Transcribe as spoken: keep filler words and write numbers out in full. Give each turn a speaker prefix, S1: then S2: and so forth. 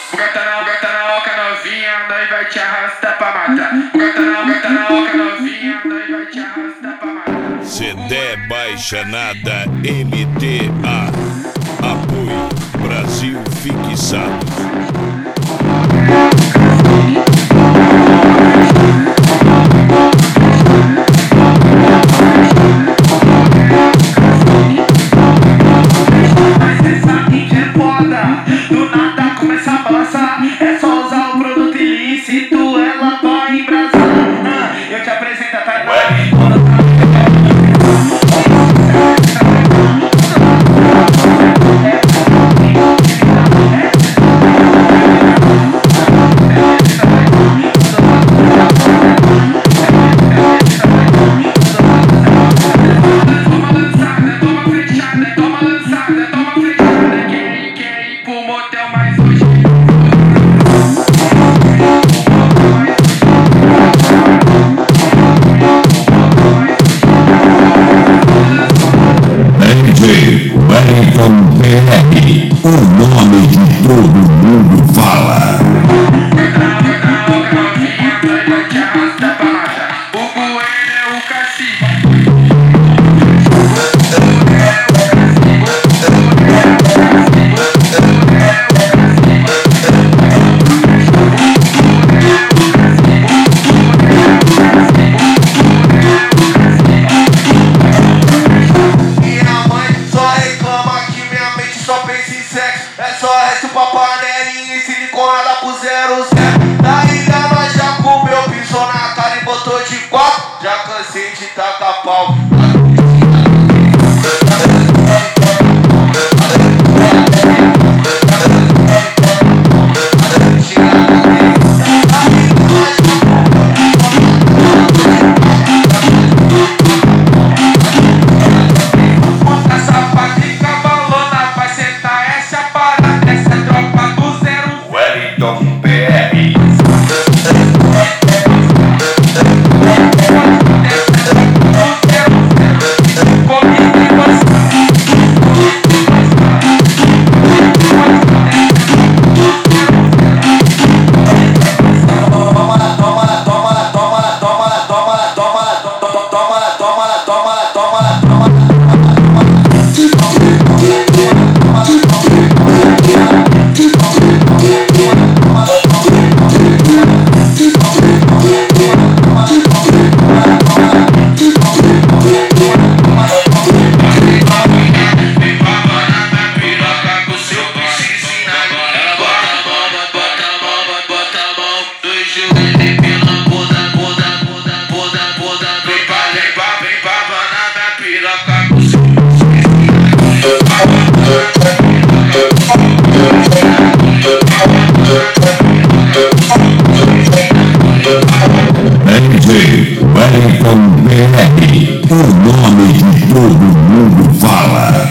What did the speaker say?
S1: Gata na, gata na oca novinha, nós vai te arrastar pra matar. Gata na, gata na oca novinha, nós vai te arrastar pra matar.
S2: Se der baixa nada, M T A. Apoio Brasil Fixados.
S1: É só usar o produto ilícito, ela vai embrasar. Ah, eu te apresento a Tainá. Toma lançada, toma flechada, toma lançada, toma flechada. Quem quer ir pro motel mais hoje?
S3: Wellington P R, o nome de todo mundo fala.
S1: O Bueno é o cacique. É só resto pra panelinha e siliconada pro zero zero. Na ilha nós já comeu, pisou na cara e botou de quatro. Já cansei de tacar pau.
S3: M J Wellington P R, o nome de todo mundo fala.